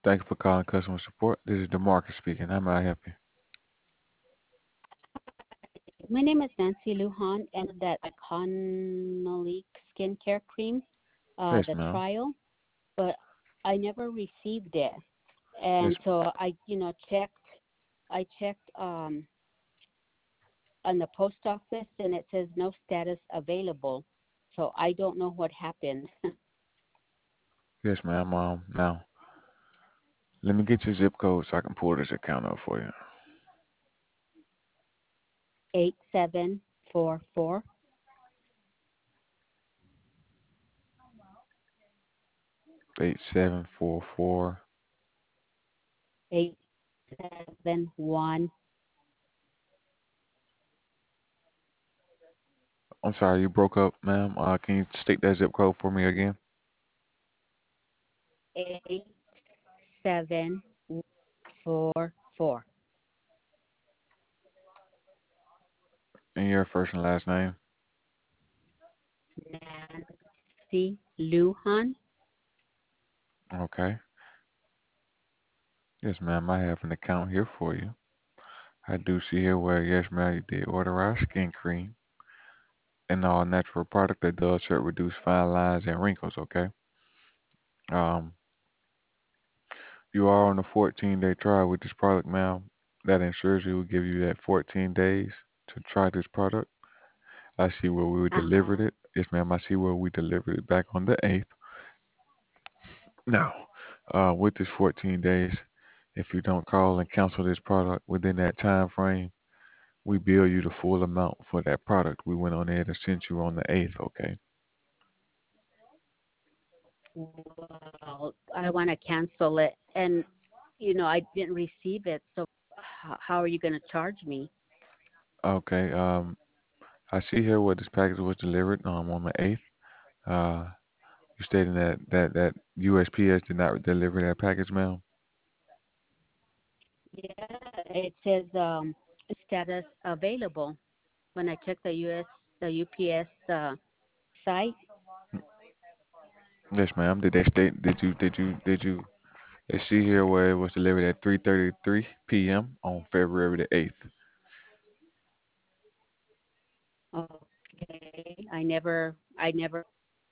Thank you for calling customer support. This is DeMarcus speaking. How may I help you? My name is Nancy Lujan, and that Iconolic skincare cream, Yes, the ma'am. trial, but I never received it. Yes, And so I checked on the post office, and it says no status available. So I don't know what happened. yes, ma'am. Now let me get your zip code so I can pull this account up for you. 8744 8744. 871. I'm sorry, you broke up, ma'am. Can you state that zip code for me again? 8744. And your first and last name. Nancy Lujan. Okay. Yes, ma'am. I have an account here for you. I do see here where yes, ma'am, you did order our skin cream, an all natural product that does help reduce fine lines and wrinkles. Okay. Um, you are on a 14-day trial with this product, ma'am. That ensures we will give you that 14 days to try this product. I see where we Uh huh. delivered it. Yes, ma'am. I see where we delivered it back on the 8th. Now, with this 14 days, if you don't call and cancel this product within that time frame, we bill you the full amount for that product. We went on ahead and sent you on the 8th, okay? Well, I want to cancel it, and I didn't receive it. So, how are you going to charge me? Okay, I see here where this package was delivered on the 8th. Uh, you stating that USPS did not deliver that package, ma'am? Yeah, it says status available. When I check the UPS site, Yes, ma'am. Did they state, did you I see here where it was delivered at 3:33 p.m. on February the 8th. okay. I never.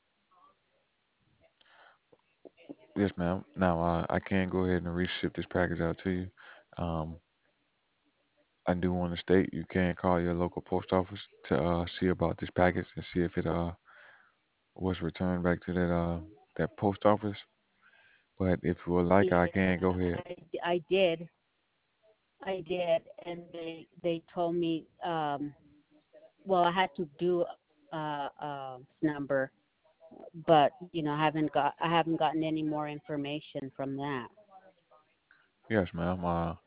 Yes, ma'am. Now, I can go ahead and reship this package out to you. Um, I do want to state you can call your local post office to see about this package and see if it was returned back to that post office. But if you would like, I Yeah, can go ahead. I did. I did, and they told me. Well, I had to do number, but I haven't gotten any more information from that. Yes, ma'am.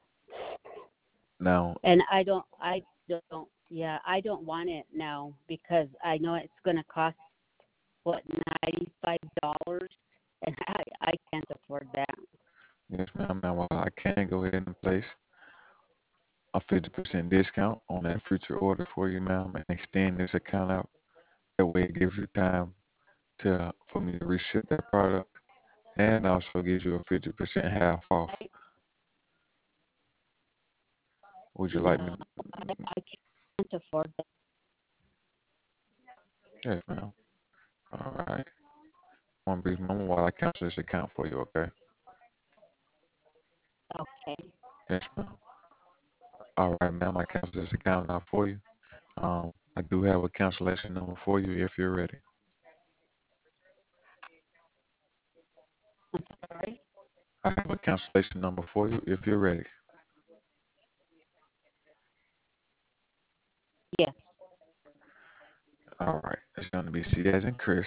Now, And I don't want it now because I know it's going to cost what, $95, and I can't afford that. yes, ma'am. Now, I can go ahead and place a 50% discount on that future order for you, ma'am, and extend this account out. That way, it gives you time to for me to reship that product and also gives you a 50% half off. I Would you like me? No, I can't afford that. Yes, ma'am. All right. One brief moment while I cancel this account for you, okay? Okay. Yes, ma'am. All right, ma'am. I cancel this account now for you. I do have a cancellation number for you if you're ready. I'm sorry. I have a cancellation number for you if you're ready. Yes. All right. It's going to be C as in Chris,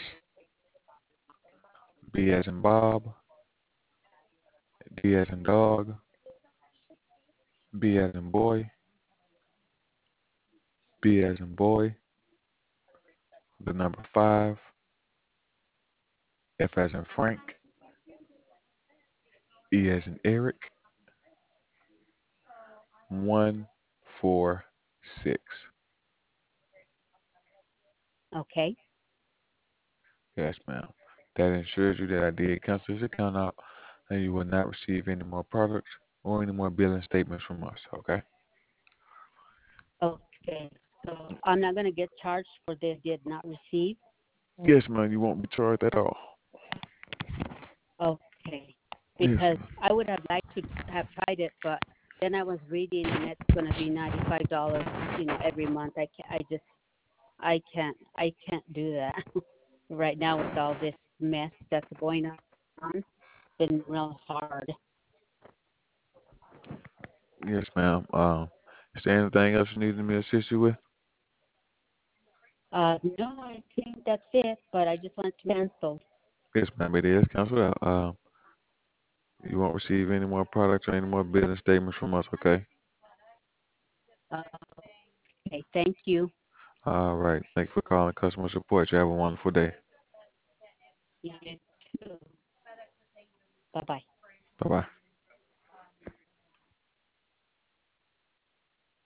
B as in Bob, D as in dog, B as in boy, B as in boy, the number 5, F as in Frank, E as in Eric, 146. Okay. Yes, ma'am. That ensures you that I did cancel this account out. and you will not receive any more products or any more billing statements from us, okay? Okay. So I'm not gonna get charged for the did not receive. Yes, ma'am, you won't be charged at all. Okay. Yes, Because ma'am. I would have liked to have tried it, but then I was reading and it's gonna be $95, every month. I can't do that right now with all this mess that's going on. It's been real hard. Yes, ma'am. Is there anything else you need me to assist you with? No, I think that's it, but I just want to cancel. Yes, ma'am, it is canceled out. You won't receive any more products or any more billing statements from us, okay? Uh, okay, thank you. All right. Thank you for calling customer support. You have a wonderful day. You too. Bye bye. Bye bye.